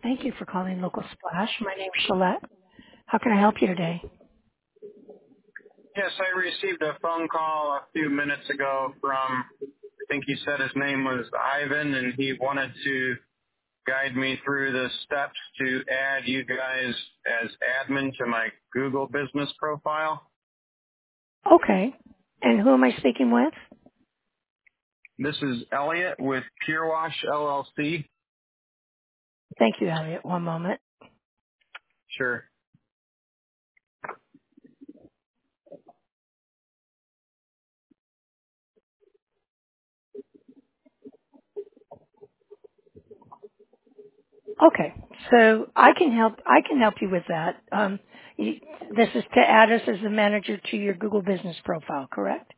Thank you for calling Local Splash. My name's Shalette. How can I help you today? Yes, I received a phone call a few minutes ago from, I think he said his name was Ivan, and he wanted to guide me through the steps to add you guys as admin to my Google business profile. Okay. And who am I speaking with? This is Elliot with Pure Wash LLC. Thank you, Elliot. One moment. Sure. Okay. So I can help you with that. This is to add us as the manager to your Google business profile, correct?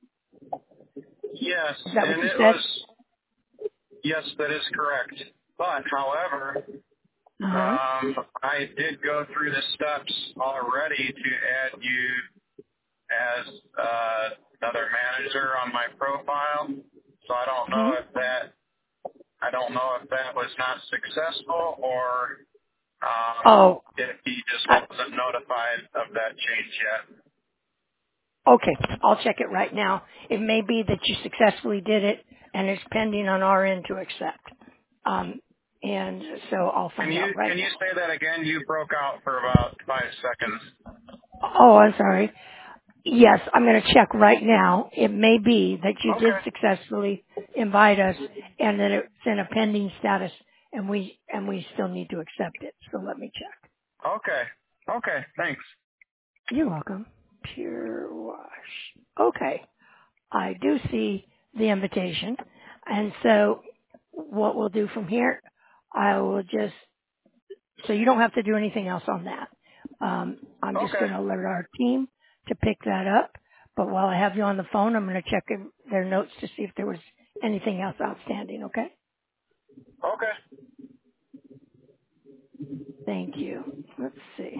Yes, Is that what and you it said? was, yes, that is correct. But, however, Uh-huh. I did go through the steps already to add you as another manager on my profile. So Hmm. I don't know if that was not successful or Oh, if he just I, wasn't notified of that change yet. okay. I'll check it right now. It may be that you successfully did it and it's pending on our end to accept. And so I'll find out right Can you now. say that again? You broke out for about 5 seconds. Oh, I'm sorry. Yes, I'm going to check right now. It may be that you did Okay. successfully invite us and that it's in a pending status and we still need to accept it. So let me check. Okay. Okay. Thanks. You're welcome. Pure Wash. Okay. I do see the invitation. And so what we'll do from here, I will just so you don't have to do anything else on that. I'm just Okay. going to alert our team to pick that up. But while I have you on the phone, I'm going to check their notes to see if there was anything else outstanding. Okay? Okay. Thank you. Let's see.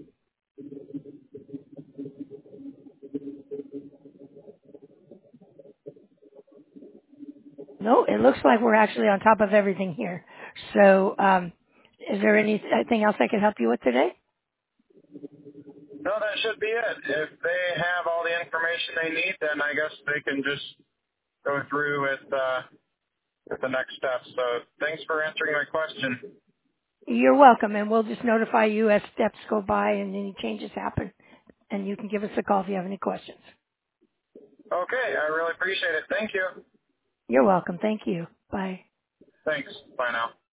No, it looks like we're actually on top of everything here. So, is there anything else I can help you with today? No, that should be it. If they have all the information they need, then I guess they can just go through with the next steps. So thanks for answering my question. You're welcome, and we'll just notify you as steps go by and any changes happen. And you can give us a call if you have any questions. Okay, I really appreciate it. Thank you. You're welcome. Thank you. Bye. Thanks. Bye now.